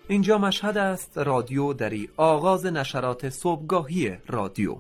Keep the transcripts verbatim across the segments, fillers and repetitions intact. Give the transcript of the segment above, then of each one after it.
اینجا مشهد است، رادیو دری، آغاز نشرات صبحگاهی رادیو.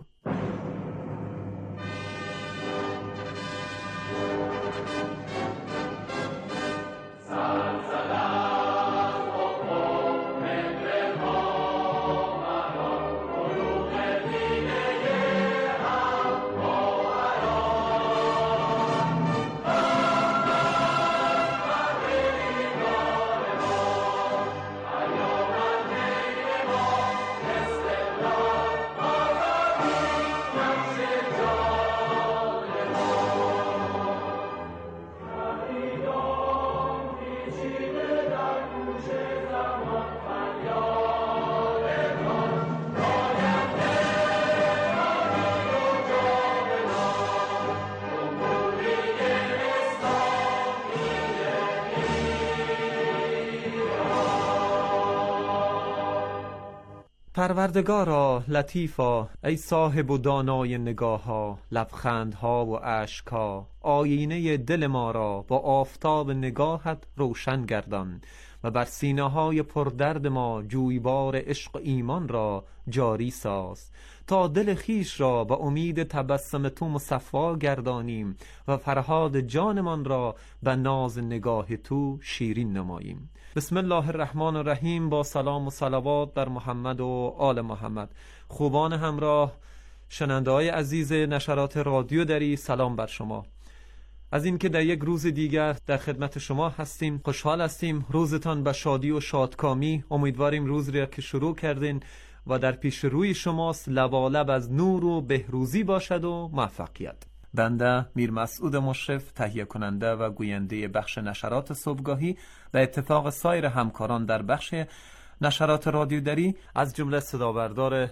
پروردگارا، لطیفا، ای صاحب و دانای نگاه‌ها، لبخندها و اشک‌ها، آینه دل ما را با آفتاب نگاهت روشن گردان و بر سینه‌های پردرد ما جویبار عشق و ایمان را جاری ساز، تا دل خیش را با امید تبسم تو مصفا گردانیم و فرهاد جانمان را به ناز نگاه تو شیرین نماییم. بسم الله الرحمن الرحیم. با سلام و صلوات بر محمد و آل محمد. خوبان همراه، شنونده‌های عزیز نشرات رادیو دری، سلام بر شما. از این که در یک روز دیگر در خدمت شما هستیم خوشحال هستیم. روزتان به شادی و شادکامی. امیدواریم روز را که شروع کردین و در پیش روی شماست لبالب از نور و بهروزی باشد و موفقیت. بنده میر مسعود مشرف، تهیه کننده و گوینده بخش نشرات صبحگاهی، به اتفاق سایر همکاران در بخش نشرات رادیو دری، از جمله صدابردار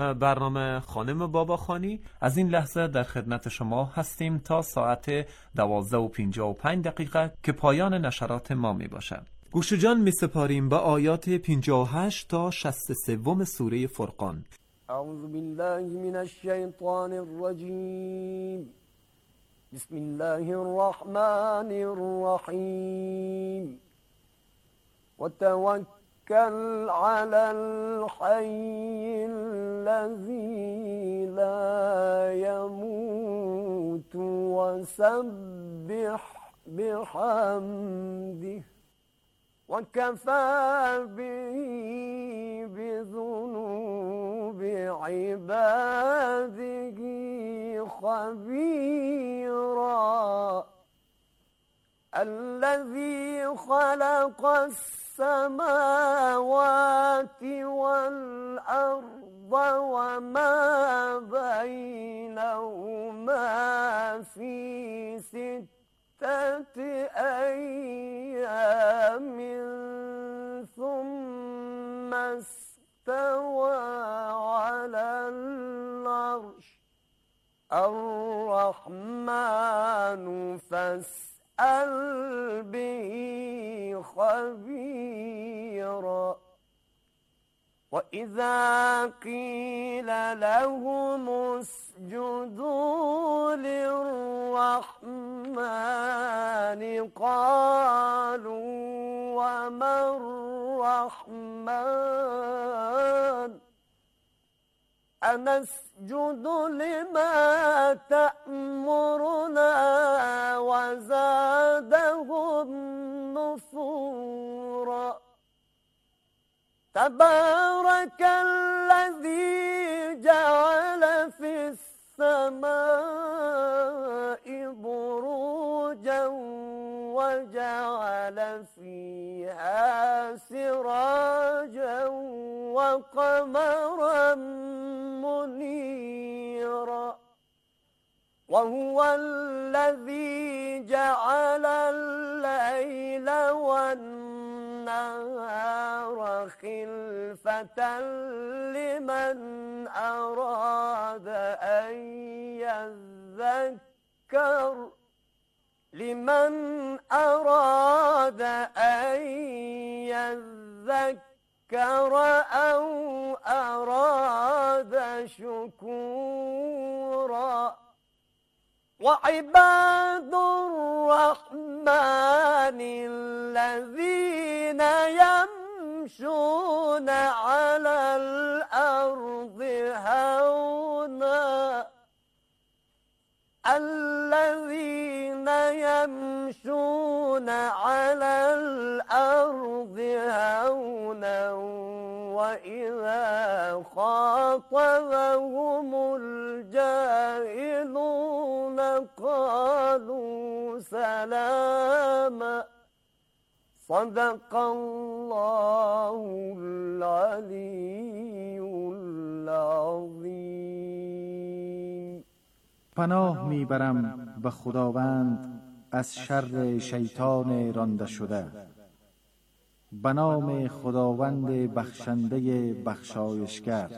برنامه خانم باباخانی، از این لحظه در خدمت شما هستیم تا ساعت دوازده و پنجاه و پنج دقیقه که پایان نشرات ما می باشد. گوش جان می سپاریم به آیات پنجاه و هشت تا شصت و سه سوره فرقان. اعوذ بالله من الشیطان الرجیم. بسم الله الرحمن الرحیم. وتوكل على الحي الذي لا يموت وسبح بحمده وكفى به بذنوب عباده خبيرا. الذي خلق السماوات والأرض وما بينهما في ستة أيام ثم استوى على العرش. الرحمن فاسأل به خبيرا. وإذا قيل لهم اسجدوا للرحمن قالوا وما الرحمن أنسجد لما تأمرنا وزادهم نفورا. تبارك الذي جعل في السماء بروجا وجعل فيها سراجا وقمرا منيرا. وهو الذي جعل الليل والنهار خلفة لمن أراد أن يذكر لمن أراد أن يذكر أو أراد شكورا. وعباد الرحمن الذين يمشون يمشون على الأرض هونا الذين يمشون على الأرض هونا وإذا خاطبهم الجاهلون قالوا سلاما صدق الله العلی العظیم. پناه میبرم به خداوند از شر شیطان رانده شده. به نام خداوند بخشنده بخشایشگر.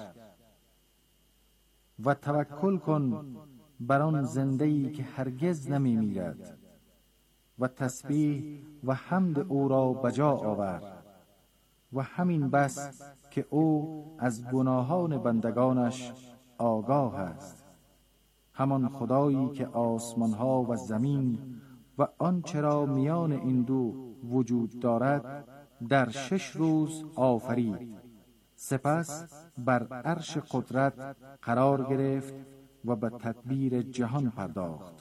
و توکل کن بر آن زنده‌ای که هرگز نمی میرد و تسبیح و حمد او را بجا آور و همین بس که او از گناهان بندگانش آگاه است. همان خدایی که آسمانها و زمین و آنچه را میان این دو وجود دارد در شش روز آفرید، سپس بر عرش قدرت قرار گرفت و به تدبیر جهان پرداخت.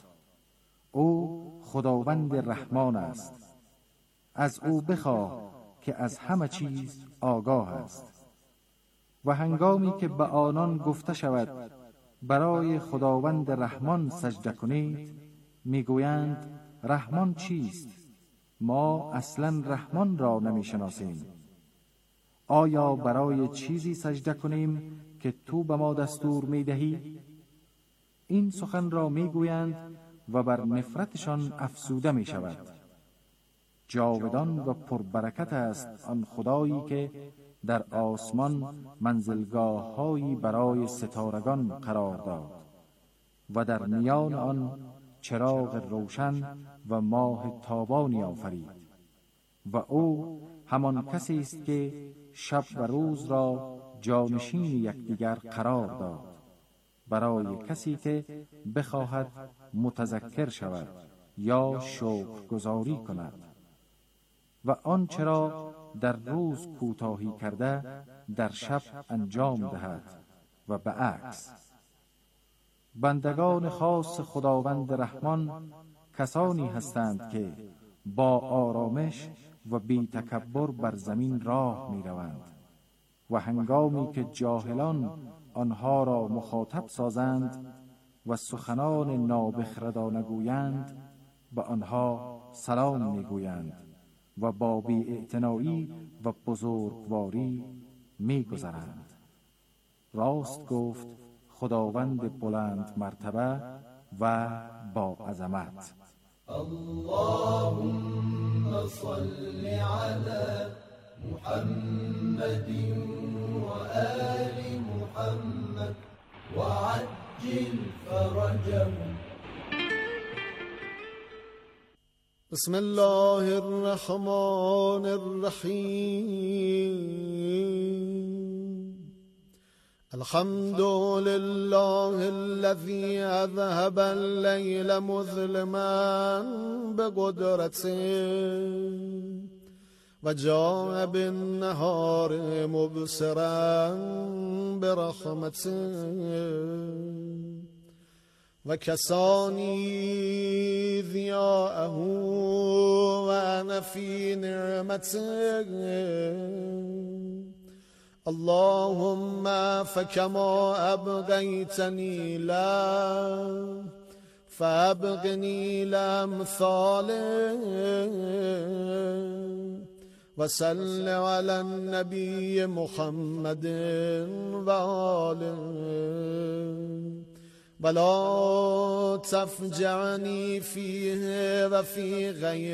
او خداوند رحمان است. از او بخواه که از همه چیز آگاه است. و هنگامی که به آنان گفته شود برای خداوند رحمان سجده کنید، میگویند رحمان چیست؟ ما اصلا رحمان را نمیشناسیم. آیا برای چیزی سجده کنیم که تو به ما دستور میدهی؟ این سخن را میگویند و بر نفرتشان افسوده می شود. جاودان و پربرکت است آن خدایی که در آسمان منزلگاه هایی برای ستارگان قرار داد و در میان آن چراغ روشن و ماه تابانی آفرید. و او همان کسی است که شب و روز را جانشین یکدیگر قرار داد برای کسی که بخواهد متذکر شود یا شکرگزاری کند. و آنچه را در روز کوتاهی کرده در شب انجام دهد و به عکس. بندگان خاص خداوند رحمان کسانی هستند که با آرامش و بی تکبر بر زمین راه می روند و هنگامی که جاهلان آنها را مخاطب سازند و سخنان نابخردانه گویند، به آنها سلام می گویند و با بی‌اعتنایی و بزرگواری می گذرند. راست گفت خداوند بلند مرتبه و با عظمت. اللهم صل على محمد وآل محمد وعجل فرجهم. بسم الله الرحمن الرحیم. الحمد لله الذي اذهب الليل مظلما بقدرته وجاء بالنهار مبصرا برحمته وكساني ضياءه وأنا في نعمته. اللهم فكما أبغيتني لا فأبغني لأمثاله. وصل على النبي محمد وآله ولا تفجعني فيه وفي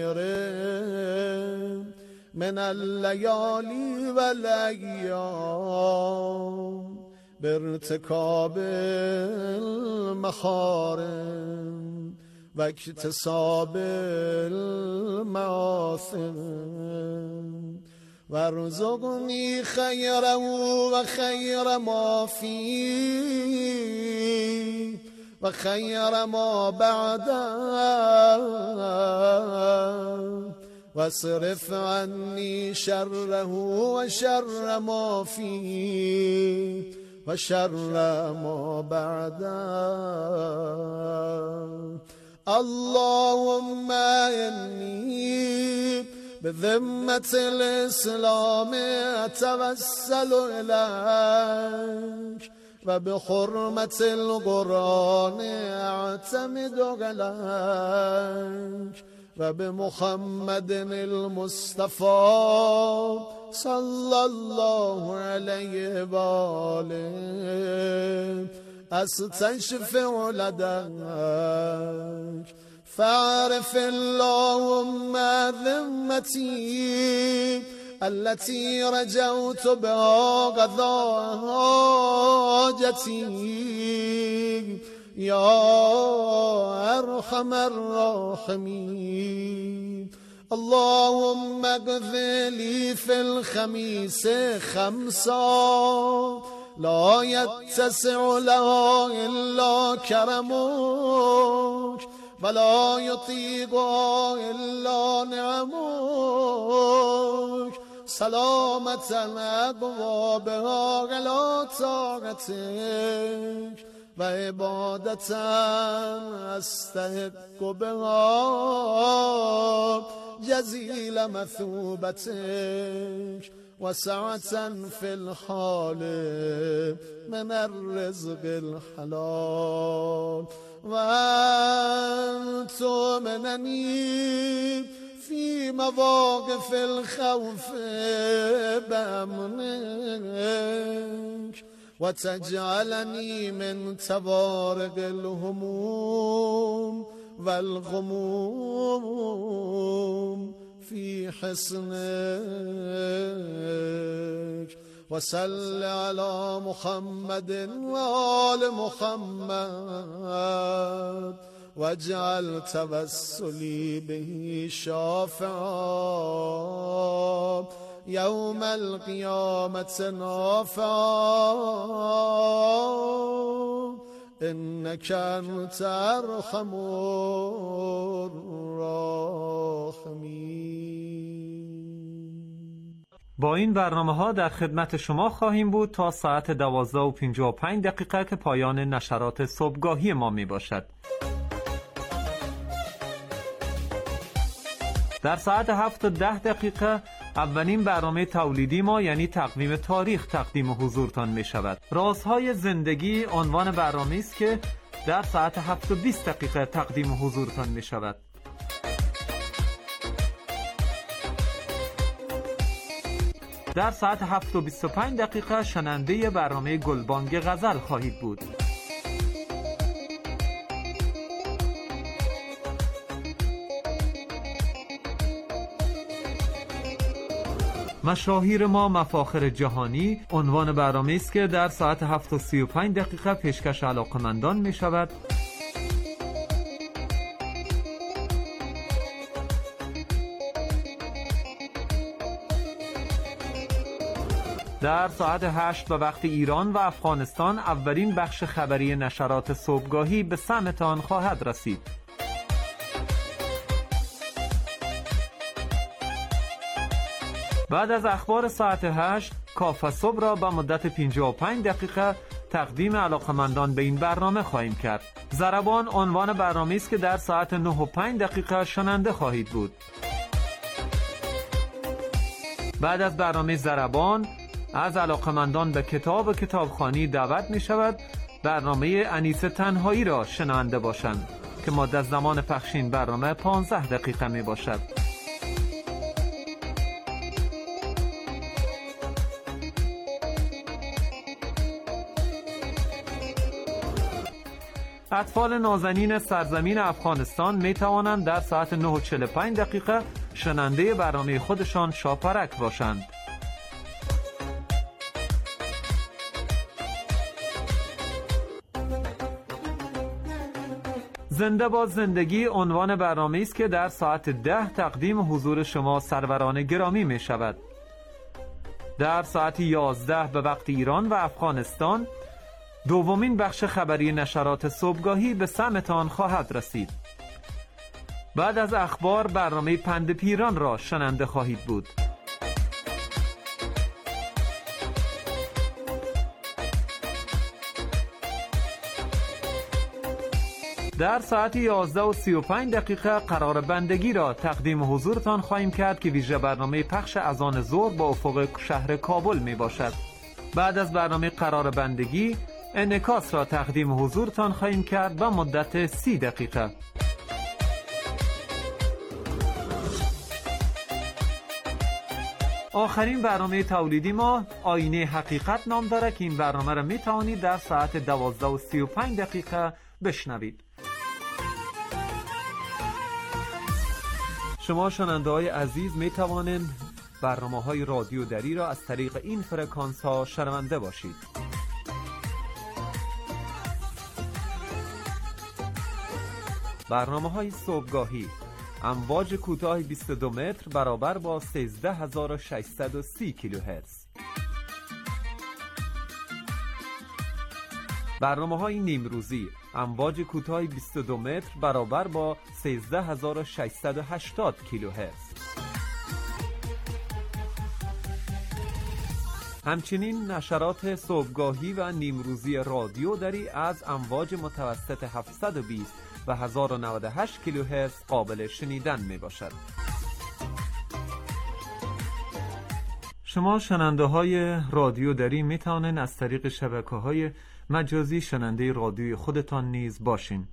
غيره من الليالي والأيام بارتكاب المحارم واكتساب المعاصم وارزقني خيره وخير ما فيه وخير ما بعده واصرف عني شره وشر ما فيه وشر ما بعده. اللهم إني بذمة الإسلام أتوسل إليك وبحرمة القرآن أعتمد عليك وبمحمد المصطفى صلى الله عليه وآله أستشفع لديك. فاعرف اللهم ذمتي التي رجوت بها قضاء حاجتي يا أرحم الراحمين. اللهم اقض لي في الخميس خمسا لا يتسع لها إلا كرمك ولا يطيقها إلا نعمك سلامة أبوابها على طاعتك وعبادة أستحق بها جزيل مثوبتك وسعة في الحال من الرزق الحلال وأن تؤمنني في مواقف الخوف بأمنك وتجعلني من توارق الهموم والغموم في حصنك. وصل على محمد وآل محمد واجعل توسلي به شافعا يوم القيامة نافعا إنك أنت أرحم الراحمين. با این برنامه ها در خدمت شما خواهیم بود تا ساعت دوازده و پنجاه و پنج دقیقه که پایان نشرات صبحگاهی ما می باشد. در ساعت هفت و ده دقیقه اولین برنامه تولیدی ما یعنی تقویم تاریخ تقدیم حضورتان می شود. رازهای زندگی عنوان برنامه است که در ساعت هفت و بیست دقیقه تقدیم حضورتان می شود. در ساعت هفت و بیست و پنج دقیقه شنونده برنامه گلبانگ غزل خواهید بود. مشاهیر ما مفاخر جهانی عنوان برنامه است که در ساعت هفت و سی و پنج دقیقه پیشکش علاقمندان می شود. در ساعت هشت به وقت ایران و افغانستان اولین بخش خبری نشرات صبحگاهی به سمتان خواهد رسید. بعد از اخبار ساعت هشت کافه صبح را با مدت پنجاه و پنج دقیقه تقدیم علاقمندان به این برنامه خواهیم کرد. ضربان عنوان برنامه است که در ساعت نه و پنج دقیقه شنونده خواهید بود. بعد از برنامه ضربان از علاقمندان به کتاب و کتابخوانی دعوت می شود برنامه انیس تنهایی را شنونده باشند که مدت زمان پخش این برنامه پانزده دقیقه می باشد. اطفال نازنین سرزمین افغانستان می توانند در ساعت نه و چهل و پنج دقیقه شنونده برنامه خودشان شاپرک باشند. زنده با زندگی عنوان برنامه است که در ساعت ده تقدیم حضور شما سروران گرامی می شود. در ساعت یازده به وقت ایران و افغانستان دومین بخش خبری نشرات صبحگاهی به سمتان خواهد رسید. بعد از اخبار برنامه پند پیران را شنونده خواهید بود. در ساعت یازده و سی و پنج دقیقه قرار بندگی را تقدیم حضورتان خواهیم کرد که ویژه برنامه پخش اذان ظهر با افق شهر کابل می باشد. بعد از برنامه قرار بندگی انعکاس را تقدیم حضورتان خواهیم کرد با مدت سی دقیقه. آخرین برنامه تولیدی ما آینه حقیقت نام داره که این برنامه را می توانید در ساعت دوازده و سی و پنج دقیقه بشنوید. شما شنونده های عزیز می توانید برنامه های رادیو دری را از طریق این فرکانس ها شنونده باشید. برنامه های صبحگاهی امواج کوتاه بیست و دو متر برابر با سیزده هزار و ششصد و سی کیلوهرتز. برنامه های نیمروزی امواج کوتاه بیست و دو متر برابر با سیزده هزار و ششصد و هشتاد کیلوهرتز. همچنین نشرات صبحگاهی و نیمروزی رادیو دری از امواج متوسط هفتصد و بیست و هزار و نود و هشت کیلوهرتز قابل شنیدن می باشد. شما شنونده های رادیو دری می توانید از طریق شبکه های مجازی شنونده رادیوی خودتان نیز باشین.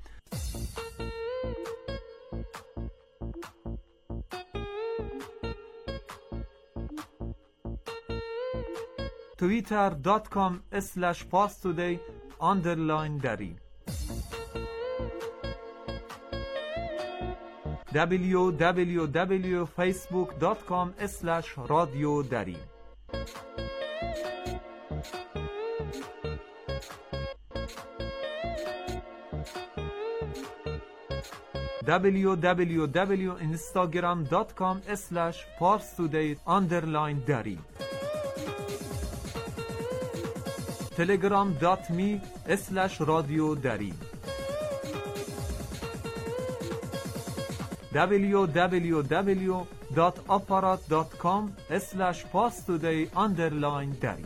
توییتر دات کام اسلش پاستودی آندرلاین دری دبلیو دبلیو دبلیو فیسبوک دات کام اسلش رادیو دری دبلیو دبلیو دبلیو اینستاگرام دات کام اسلش پارستودی آندرلاین دری تلگرام دات می اسلش رادیو دری دبلیو دبلیو دبلیو دات آپارات دات کام اسلش پاستودی آندرلاین دری.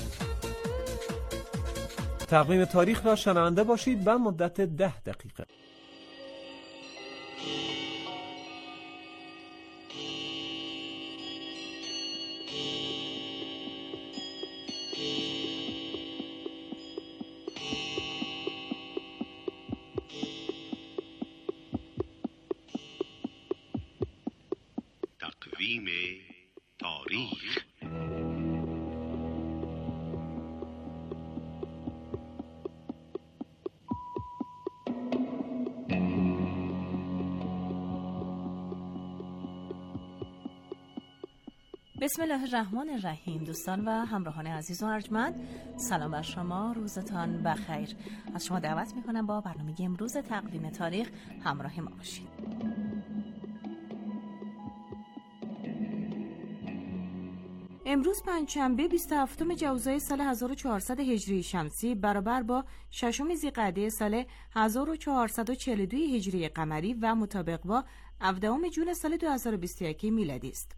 تقویم تاریخ را شنونده باشید به مدت ده دقیقه. تقویم تاریخ. بسم الله الرحمن الرحیم. دوستان و همراهان عزیز و ارجمند، سلام بر شما، روزتان بخیر. از شما دعوت میکنم با برنامه امروز تقویم تاریخ همراه ما باشید. امروز پنجشنبه بیست و هفتم جوزای سال هزار و چهارصد هجری شمسی برابر با ششم ذیقعده سال هزار و چهارصد و چهل و دو هجری قمری و مطابق با هفدهم ژوئن سال دو هزار و بیست و یک میلادی است.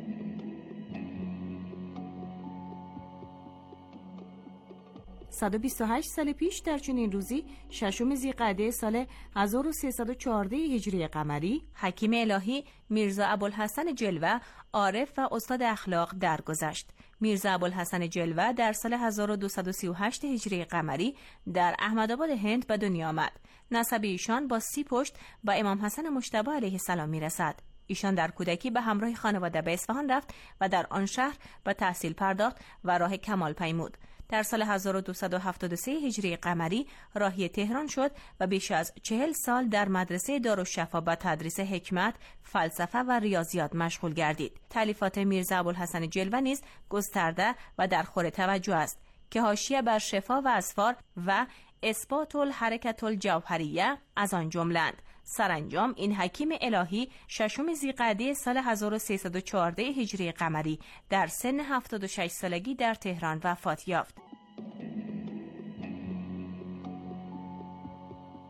صد و بیست و هشت سال پیش در چنین روزی ششم ذیقعده سال هزار و سیصد و چهارده هجری قمری حکیم الهی میرزا ابوالحسن جلوه عارف و استاد اخلاق درگذشت. میرزا ابوالحسن جلوه در سال هزار و دویست و سی و هشت هجری قمری در احمدآباد هند به دنیا آمد. نسب ایشان با سی پشت با امام حسن مجتبی علیه السلام میرسد. ایشان در کودکی به همراه خانواده به اصفهان رفت و در آن شهر به تحصیل پرداخت و راه کمال پیمود. در سال هزار و دویست و هفتاد و سه هجری قمری راهی تهران شد و بیش از چهل سال در مدرسه دارالشفا به تدریس حکمت، فلسفه و ریاضیات مشغول گردید. تالیفات میرزا ابوالحسن جلوه نیز گسترده و در خور توجه است که حاشیه بر شفا و اسفار و اثبات الحرکت الجوهریه از آن جملند. سرانجام این حکیم الهی ششم ذیقعده سال هزار و سیصد و چهارده هجری قمری در سن هفتاد و شش سالگی در تهران وفات یافت.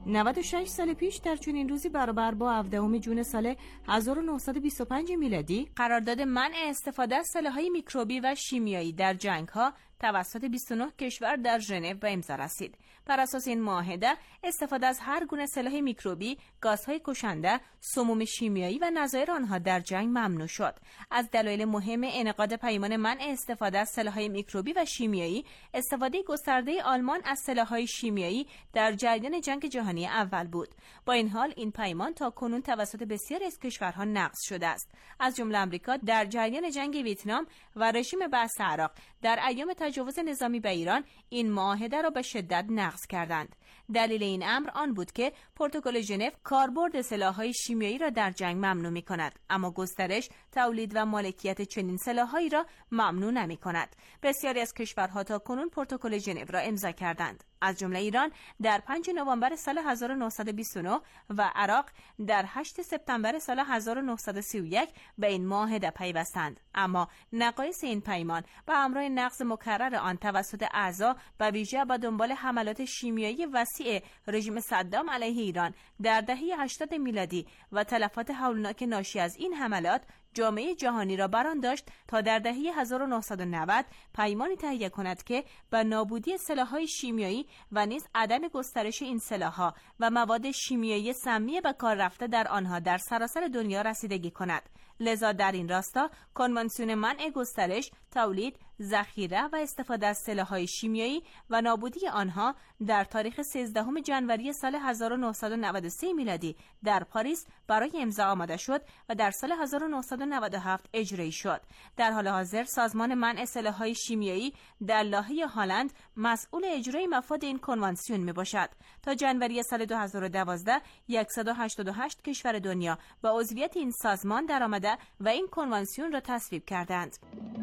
نود و شش سال پیش در چنین روزی برابر با هفدهم ژوئن سال هزار و نهصد و بیست و پنج میلادی قرارداد منع استفاده از سلاح‌های میکروبی و شیمیایی در جنگ‌ها توسط بیست و نه کشور در ژنو به امضا رسید. بر اساس این معاهده استفاده از هر گونه سلاح میکروبی، گازهای کشنده، سموم شیمیایی و نظایر آنها در جنگ ممنوع شد. از دلایل مهم انعقاد پیمان منع استفاده از سلاح‌های میکروبی و شیمیایی، استفاده گسترده آلمان از سلاح‌های شیمیایی در جریان جنگ جهانی اول بود. با این حال این پیمان تاکنون توسط بسیاری از کشورها نقض شده است. از جمله آمریکا در جریان جنگ ویتنام و رژیم بأس عراق در ایام تجاوز نظامی به ایران این معاهده را به شدت نقض کردند. دلیل این امر آن بود که پروتکل ژنو کاربرد سلاح‌های شیمیایی را در جنگ ممنوع می‌کند، اما گسترش، تولید و مالکیت چنین سلاح‌هایی را ممنوع نمی‌کند. بسیاری از کشورها تاکنون پروتکل ژنو را امضا کردند، از جمله ایران در پنجم نوامبر سال هزار و نهصد و بیست و نه و عراق در هشتم سپتامبر سال هزار و نهصد و سی و یک به این معاهده پیوستند. اما نقایص این پیمان به همراه نقض مکرر آن توسط اعضا و ویژه به دنبال حملات شیمیایی وسیع رژیم صدام علیه ایران در دهه هشتاد میلادی و تلفات هولناک ناشی از این حملات جامعه جهانی را بران داشت تا در دهه هزار و نهصد و نود پیمانی تهیه کند که به نابودی سلاح‌های شیمیایی و نیز عدم گسترش این سلاح‌ها و مواد شیمیایی سمی به کار رفته در آنها در سراسر دنیا رسیدگی کند. لذا در این راستا کنوانسیون منع گسترش، تولید، ذخیره و استفاده از سلاح‌های شیمیایی و نابودی آنها در تاریخ سیزدهم ژانویه سال هزار و نهصد و نود و سه میلادی در پاریس برای امضا آماده شد و در سال هزار و نهصد و نود و هفت اجرایی شد. در حال حاضر سازمان منع سلاح‌های شیمیایی در لاهه هلند مسئول اجرای مفاد این کنوانسیون میباشد. تا ژانویه سال دو هزار و دوازده صد و هشتاد و هشت کشور دنیا با عضویت این سازمان درآمده و این کنوانسیون را تصویب کردند.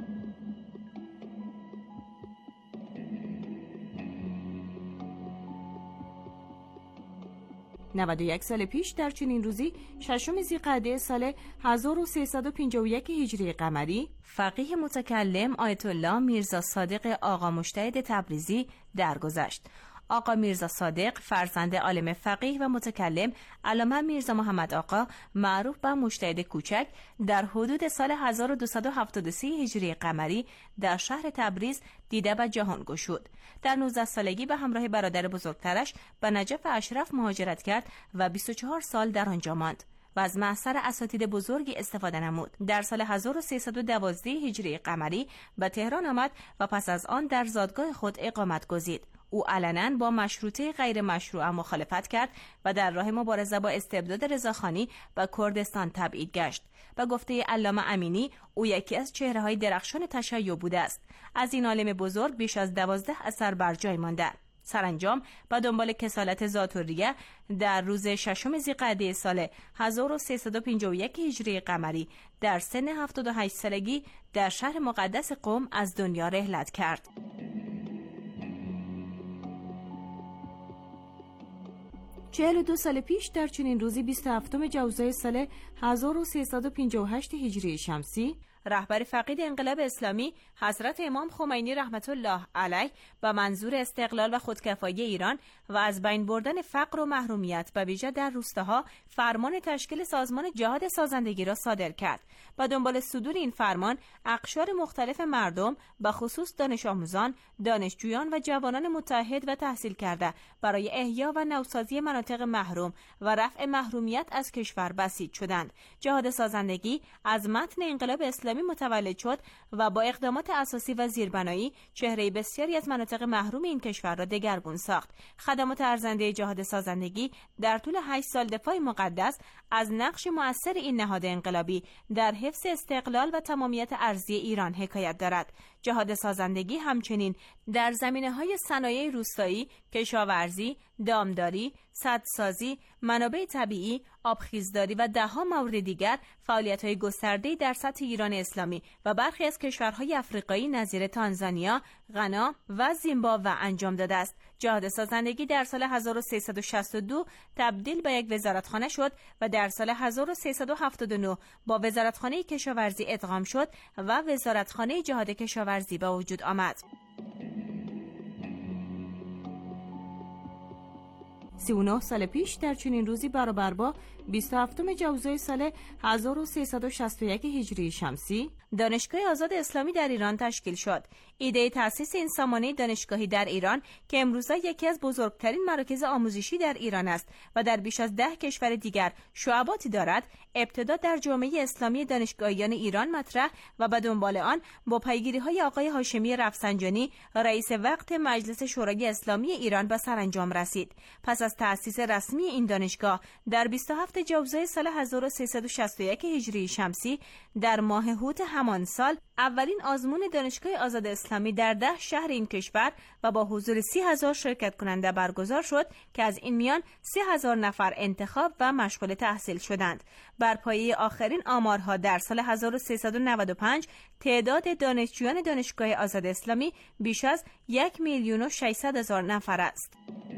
نود و یک سال پیش در چنین روزی ششم ذی‌قعده سال هزار و سیصد و پنجاه و یک هجری قمری فقیه متکلم آیت الله میرزا صادق آقا مجتهد تبریزی درگذشت. آقا میرزا صادق فرزند عالم فقیه و متکلم علامه میرزا محمد آقا معروف به مجتهد کوچک در حدود سال هزار و دویست و هفتاد و سه هجری قمری در شهر تبریز دیده به جهان گشود. در نوزده سالگی به همراه برادر بزرگترش به نجف اشرف مهاجرت کرد و بیست و چهار سال در آنجا ماند و از معصر اساتید بزرگی استفاده نمود. در سال هزار و سیصد و دوازده هجری قمری به تهران آمد و پس از آن در زادگاه خود اقامت گزید. او علنا با مشروطه غیر مشروع مخالفت کرد و در راه مبارزه با استبداد رضاخانی به کردستان تبعید گشت. به گفته علامه امینی او یکی از چهره‌های درخشان تشیع بوده است. از این عالم بزرگ بیش از دوازده اثر بر جای مانده. سرانجام با دنبال کسالت ذات‌الریه در روز ششم ذی‌قعده سال هزار و سیصد و پنجاه و یک هجری قمری در سن هفتاد و هشت سالگی در شهر مقدس قم از دنیا رحلت کرد. چهل و دو سال پیش در چنین روزی بیست و هفتم جوزای سال هزار و سیصد و پنجاه و هشت هجری شمسی رهبر فقید انقلاب اسلامی حضرت امام خمینی رحمت الله علیه به منظور استقلال و خودکفایی ایران و از بین بردن فقر و محرومیت به ویژه در روستاها فرمان تشکیل سازمان جهاد سازندگی را صادر کرد. با دنبال صدور این فرمان اقشار مختلف مردم به خصوص دانش آموزان، دانشجویان و جوانان متعهد و تحصیل کرده برای احیا و نوسازی مناطق محروم و رفع محرومیت از کشور بسیج شدند. جهاد سازندگی از متن انقلاب اسلامی متولد شد و با اقدامات اساسی و زیربنایی چهره بسیاری از مناطق محروم این کشور را دگرگون ساخت. خدمات ارزنده جهاد سازندگی در طول هشت سال دفاع مقدس از نقش مؤثر این نهاد انقلابی در حفظ استقلال و تمامیت ارضی ایران حکایت دارد. جهاد سازندگی همچنین در زمینه‌های صنایع روستایی، کشاورزی، دامداری، سدسازی، منابع طبیعی، آبخیزداری و ده‌ها مورد دیگر فعالیت‌های گسترده‌ای در سطح ایران اسلامی و برخی از کشورهای افریقایی نظیر تانزانیا، غنا و زیمبابوه انجام داده است. جهاد سازندگی در سال هزار و سیصد و شصت و دو تبدیل به یک وزارتخانه شد و در سال هزار و سیصد و هفتاد و نه با وزارتخانه کشاورزی ادغام شد و وزارتخانه جهاد کشاورزی به وجود آمد. سی و نه سال پیش در چنین روزی برابر با بیست و هفتم جوزای سال هزار و سیصد و شصت و یک هجری شمسی دانشگاه آزاد اسلامی در ایران تشکیل شد. ایده تأسیس این سامانه دانشگاهی در ایران که امروزه یکی از بزرگترین مراکز آموزشی در ایران است و در بیش از ده کشور دیگر شعباتی دارد، ابتدا در جامعه اسلامی دانشگاهیان ایران مطرح و به دنبال آن با پیگیری‌های آقای هاشمی رفسنجانی رئیس وقت مجلس شورای اسلامی ایران به سرانجام رسید. پس از تأسیس رسمی این دانشگاه در بیست و هفت جوزای سال هزار و سیصد و شصت و یک هجری شمسی در ماه هوت همان سال اولین آزمون دانشگاه آزاد اسلامی در ده شهر این کشور و با حضور سی هزار شرکت کننده برگزار شد که از این میان سی هزار نفر انتخاب و مشغول تحصیل شدند. بر پایه آخرین آمارها در سال هزار و سیصد و نود و پنج تعداد دانشجویان دانشگاه آزاد اسلامی بیش از یک میلیون و ششصد هزار نفر است.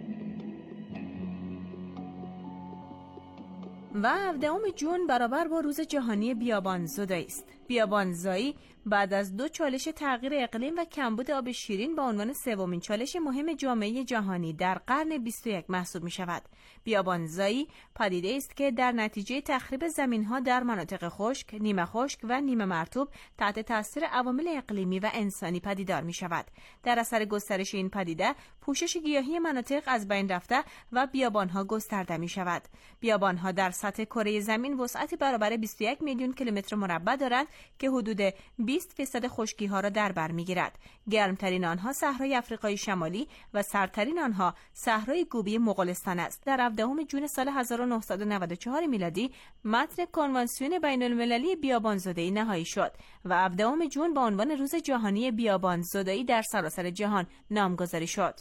و هفدهم ژوئن برابر با روز جهانی بیابان‌زدایی است. بیابان‌زایی بعد از دو چالش تغییر اقلیم و کمبود آب شیرین به عنوان سومین چالش مهم جامعه جهانی در قرن بیست و یک محسوب می شود. بیابان‌زایی پدیده است که در نتیجه تخریب زمین‌ها در مناطق خشک، نیمه خشک و نیمه مرطوب تحت تاثیر عوامل اقلیمی و انسانی پدیدار می شود. در اثر گسترش این پدیده، پوشش گیاهی مناطق از بین رفته و بیابان‌ها گسترده می شود. بیابان‌ها در سطح کره زمین وسعتی برابر بیست و یک میلیون کیلومتر مربع دارند که حدود بیست درصد خشکی‌ها را در بر می‌گیرد. گرمترین آنها صحرای آفریقای شمالی و سردترین آنها صحرای گوبی مغولستان است. در هفدهم ژوئن سال هزار و نهصد و نود و چهار میلادی متن کنوانسیون بین‌المللی بیابان‌زدایی نهایی شد و هفدهم ژوئن به عنوان روز جهانی بیابان‌زدایی در سراسر جهان نامگذاری شد.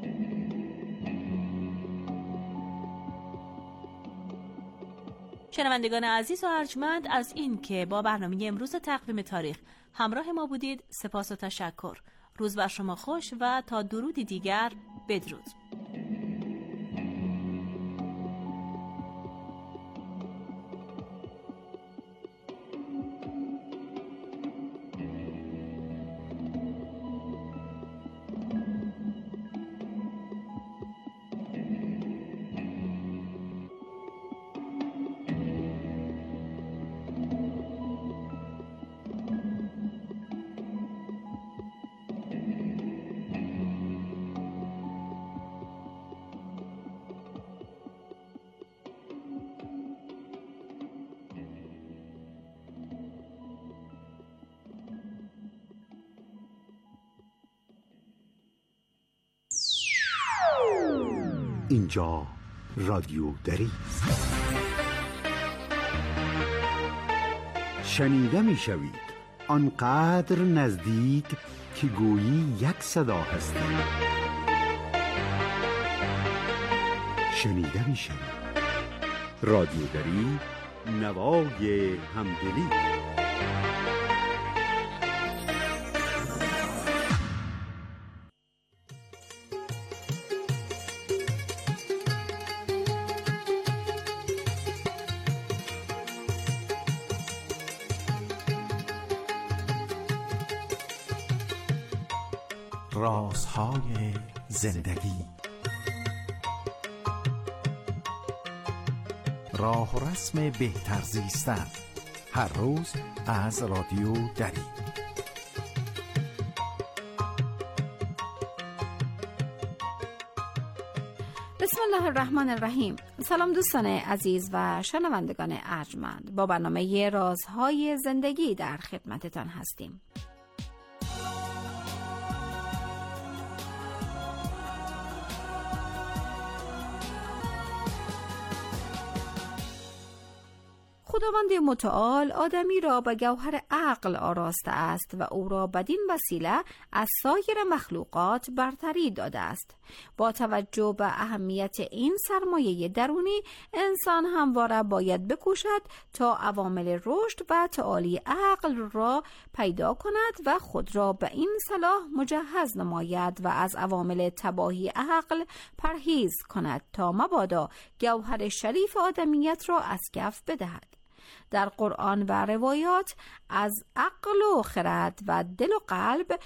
شنوندگان عزیز و ارجمند، از این که با برنامه امروز تقویم تاریخ همراه ما بودید سپاس و تشکر. روز بر شما خوش و تا درودی دیگر بدرود. اینجا رادیو دری است. شنیده می شوید آنقدر نزدیک که گویی یک صدا هستی. شنیده می شوید رادیو دری، نوای همدلی. رازهای زندگی، راه و رسم بهتر زیستن، هر روز از رادیو دری. بسم الله الرحمن الرحیم. سلام دوستان عزیز و شنوندگان ارجمند، با برنامه رازهای زندگی در خدمتتان هستیم. خداوند متعال آدمی را به گوهر عقل آراسته است و او را بدین وسیله از سایر مخلوقات برتری داده است. با توجه به اهمیت این سرمایه درونی، انسان همواره باید بکوشد تا عوامل رشد و تعالی عقل را پیدا کند و خود را به این صلاح مجهز نماید و از عوامل تباهی عقل پرهیز کند تا مبادا گوهر شریف آدمیت را از کف بدهد. در قرآن و روایات از عقل و خرد و دل و قلب